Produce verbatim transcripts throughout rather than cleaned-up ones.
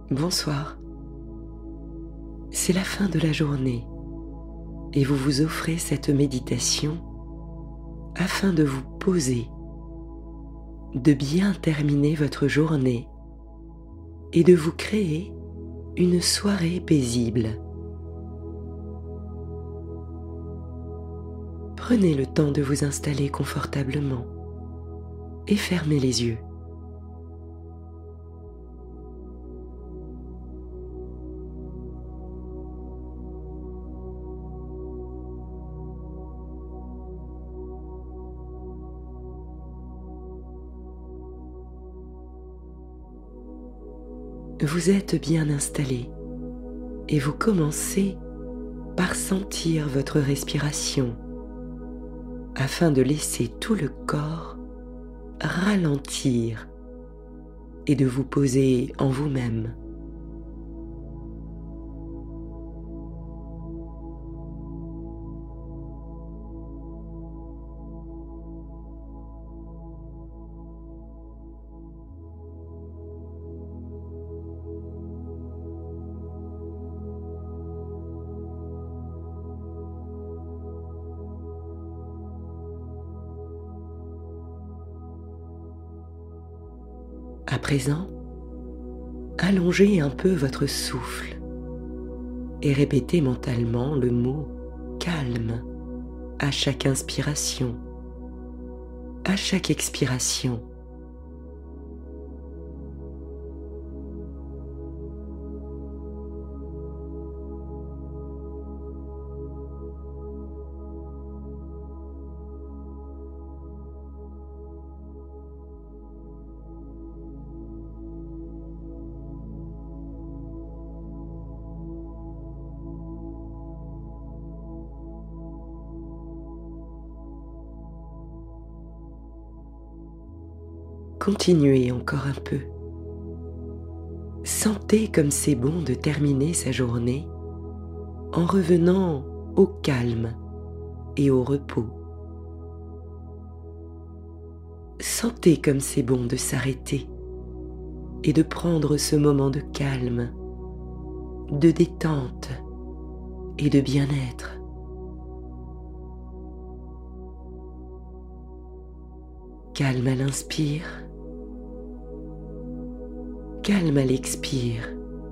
Bonsoir. C'est la fin de la journée et vous vous offrez cette méditation afin de vous poser, de bien terminer votre journée et de vous créer une soirée paisible. Prenez le temps de vous installer confortablement et fermez les yeux. Vous êtes bien installé et vous commencez par sentir votre respiration afin de laisser tout le corps ralentir et de vous poser en vous-même. À présent, allongez un peu votre souffle et répétez mentalement le mot « calme » à chaque inspiration, à chaque expiration. Continuez encore un peu. Sentez comme c'est bon de terminer sa journée en revenant au calme et au repos. Sentez comme c'est bon de s'arrêter et de prendre ce moment de calme, de détente et de bien-être. Calme à l'inspire. Calme à l'expire.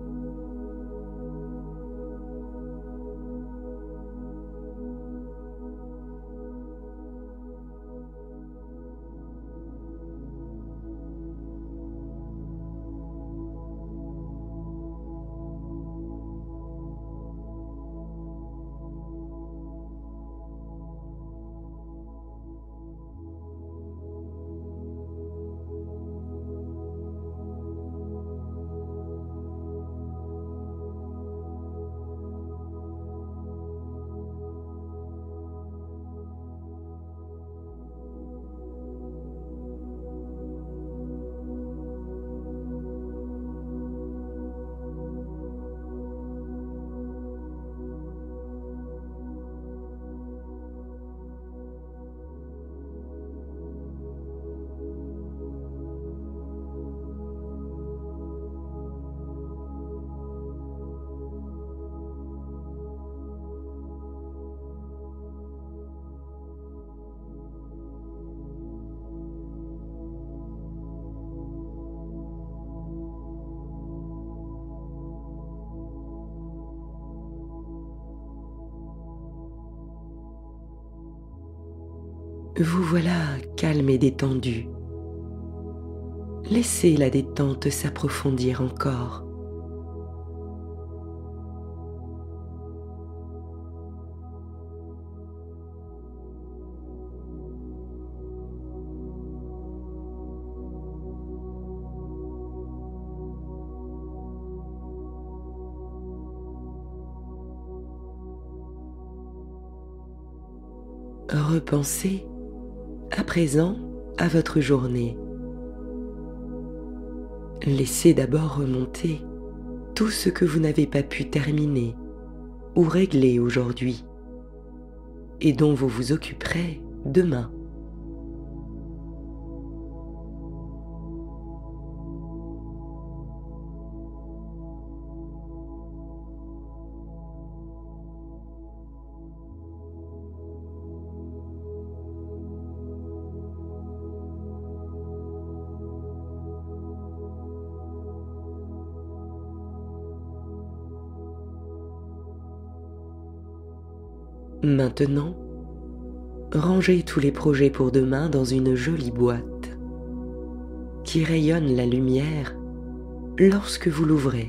Vous voilà calme et détendu. Laissez la détente s'approfondir encore. Repensez à présent à votre journée. Laissez d'abord remonter tout ce que vous n'avez pas pu terminer ou régler aujourd'hui et dont vous vous occuperez demain. Maintenant, rangez tous les projets pour demain dans une jolie boîte qui rayonne la lumière lorsque vous l'ouvrez.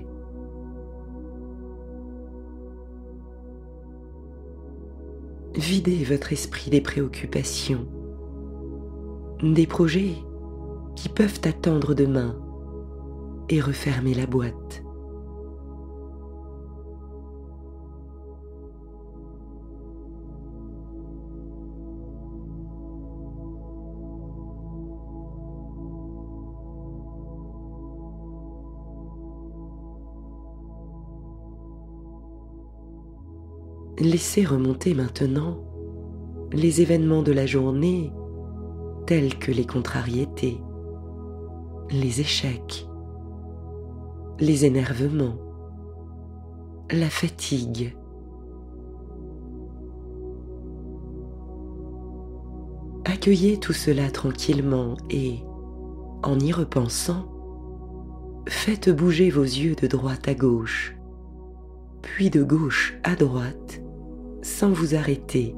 Videz votre esprit des préoccupations, des projets qui peuvent attendre demain et refermez la boîte. Laissez remonter maintenant les événements de la journée tels que les contrariétés, les échecs, les énervements, la fatigue. Accueillez tout cela tranquillement et, en y repensant, faites bouger vos yeux de droite à gauche, puis de gauche à droite, sans vous arrêter.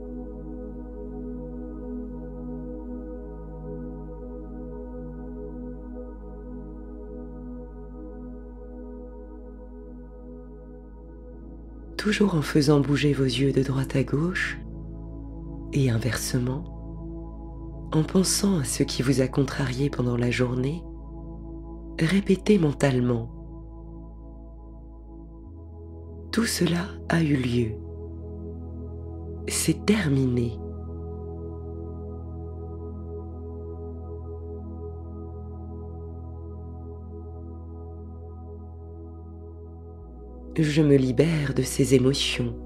Toujours en faisant bouger vos yeux de droite à gauche, et inversement, en pensant à ce qui vous a contrarié pendant la journée, répétez mentalement: tout cela a eu lieu. C'est terminé. Je me libère de ces émotions.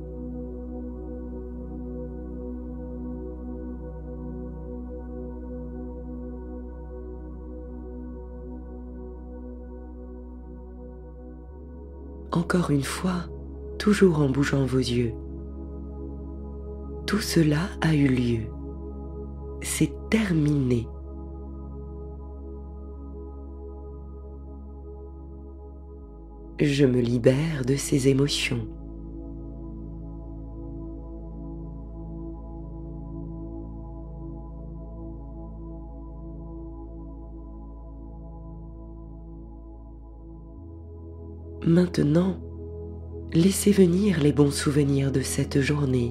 Encore une fois, toujours en bougeant vos yeux. Tout cela a eu lieu. C'est terminé. Je me libère de ces émotions. Maintenant, laissez venir les bons souvenirs de cette journée,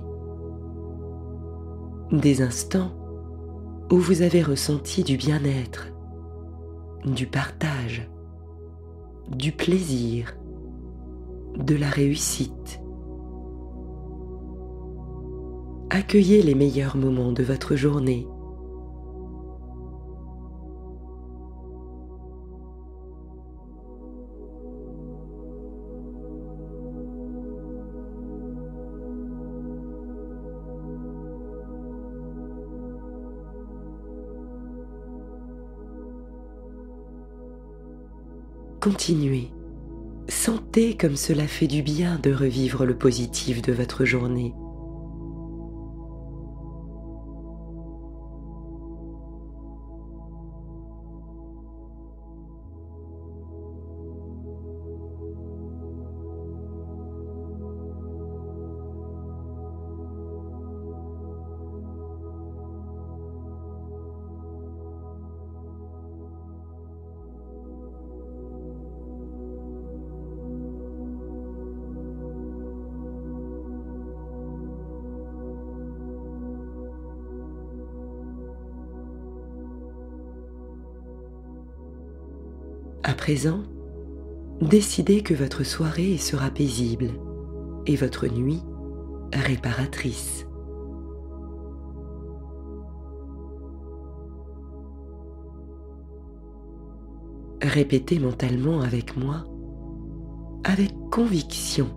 des instants où vous avez ressenti du bien-être, du partage, du plaisir, de la réussite. Accueillez les meilleurs moments de votre journée. Continuez. Sentez comme cela fait du bien de revivre le positif de votre journée. À présent, décidez que votre soirée sera paisible et votre nuit réparatrice. Répétez mentalement avec moi, avec conviction: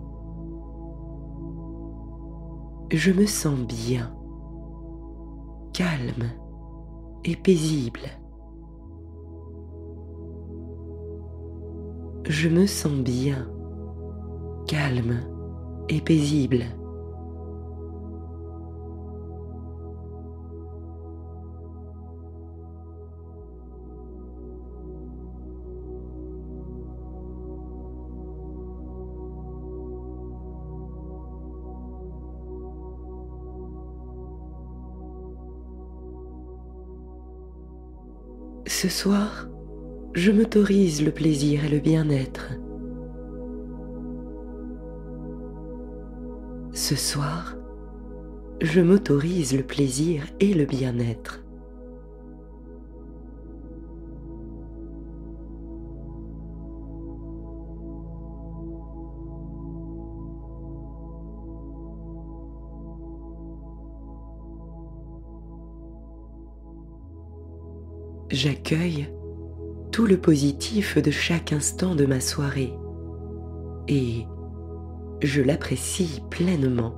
je me sens bien, calme et paisible. Je me sens bien, calme et paisible. Ce soir, je m'autorise le plaisir et le bien-être. Ce soir, je m'autorise le plaisir et le bien-être. J'accueille tout le positif de chaque instant de ma soirée et je l'apprécie pleinement.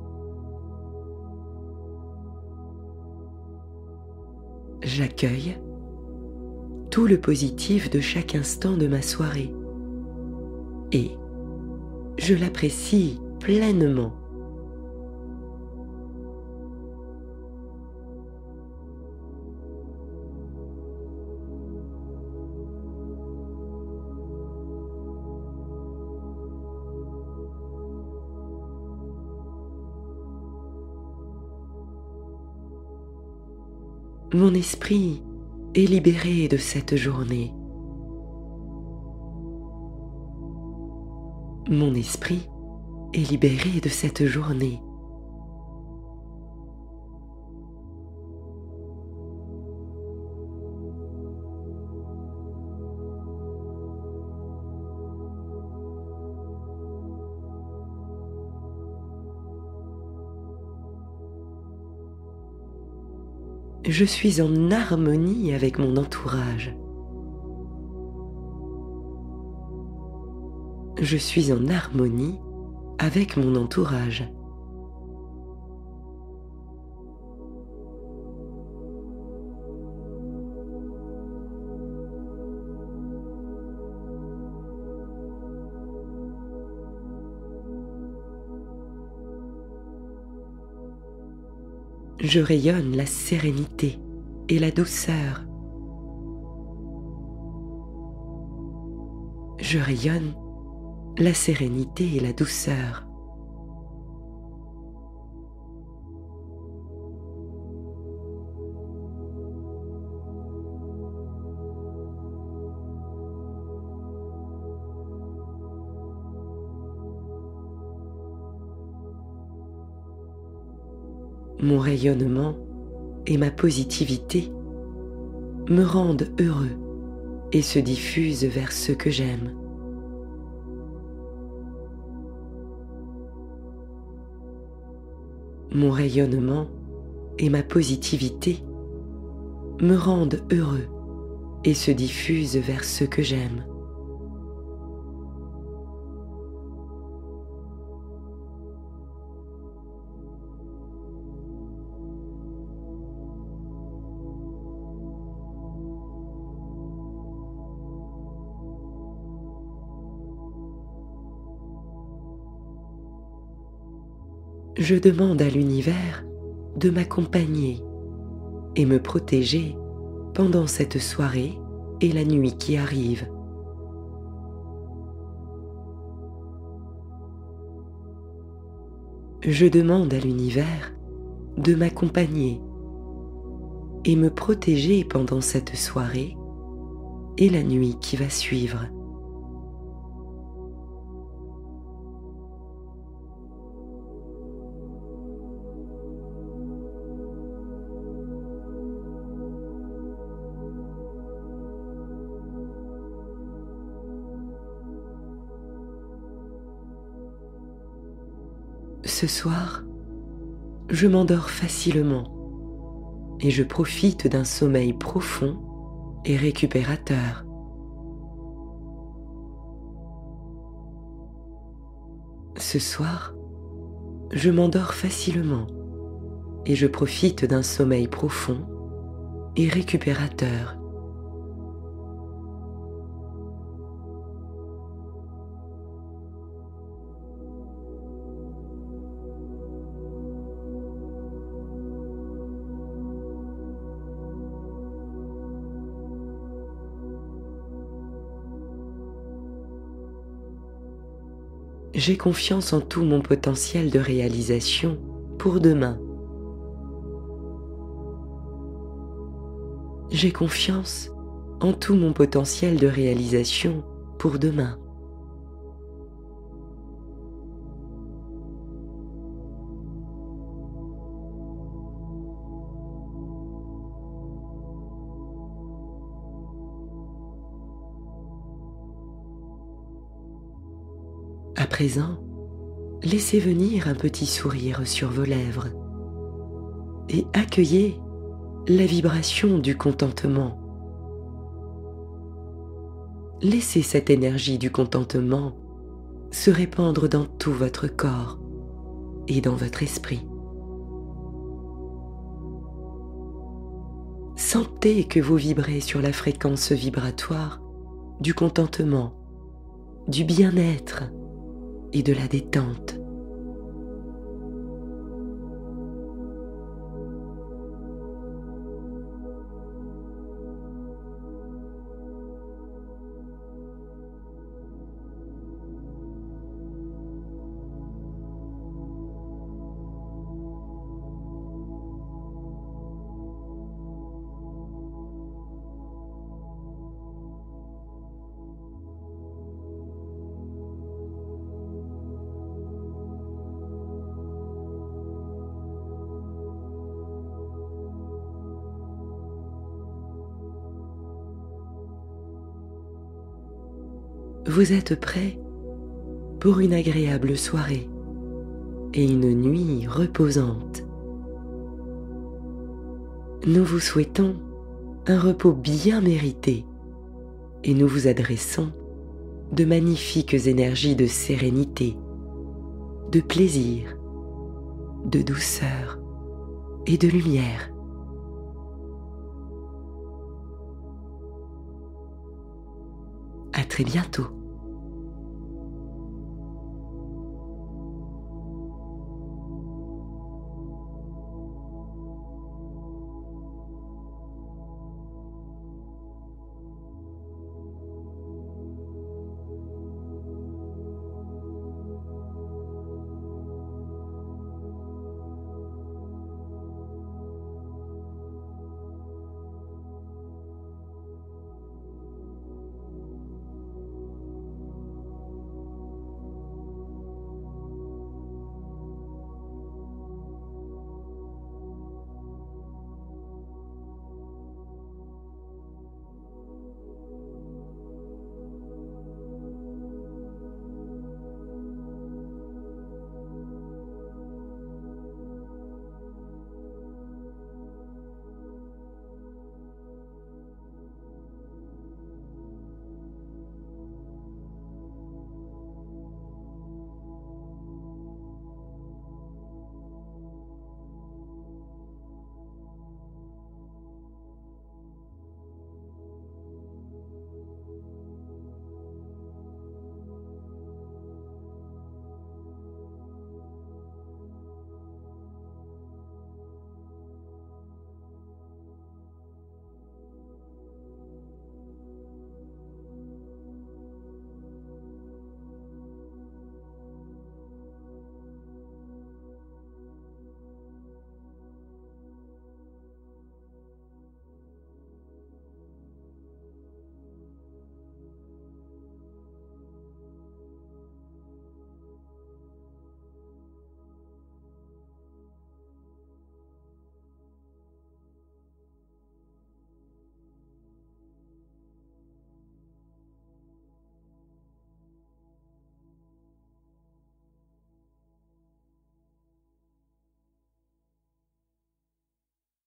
J'accueille tout le positif de chaque instant de ma soirée et je l'apprécie pleinement. Mon esprit est libéré de cette journée. Mon esprit est libéré de cette journée. Je suis en harmonie avec mon entourage. Je suis en harmonie avec mon entourage. Je rayonne la sérénité et la douceur. Je rayonne la sérénité et la douceur. Mon rayonnement et ma positivité me rendent heureux et se diffusent vers ceux que j'aime. Mon rayonnement et ma positivité me rendent heureux et se diffusent vers ceux que j'aime. Je demande à l'univers de m'accompagner et me protéger pendant cette soirée et la nuit qui arrive. Je demande à l'univers de m'accompagner et me protéger pendant cette soirée et la nuit qui va suivre. Ce soir, je m'endors facilement et je profite d'un sommeil profond et récupérateur. Ce soir, je m'endors facilement et je profite d'un sommeil profond et récupérateur. J'ai confiance en tout mon potentiel de réalisation pour demain. J'ai confiance en tout mon potentiel de réalisation pour demain. À présent, laissez venir un petit sourire sur vos lèvres et accueillez la vibration du contentement. Laissez cette énergie du contentement se répandre dans tout votre corps et dans votre esprit. Sentez que vous vibrez sur la fréquence vibratoire du contentement, du bien-être et de la détente. Vous êtes prêt pour une agréable soirée et une nuit reposante. Nous vous souhaitons un repos bien mérité et nous vous adressons de magnifiques énergies de sérénité, de plaisir, de douceur et de lumière. À très bientôt.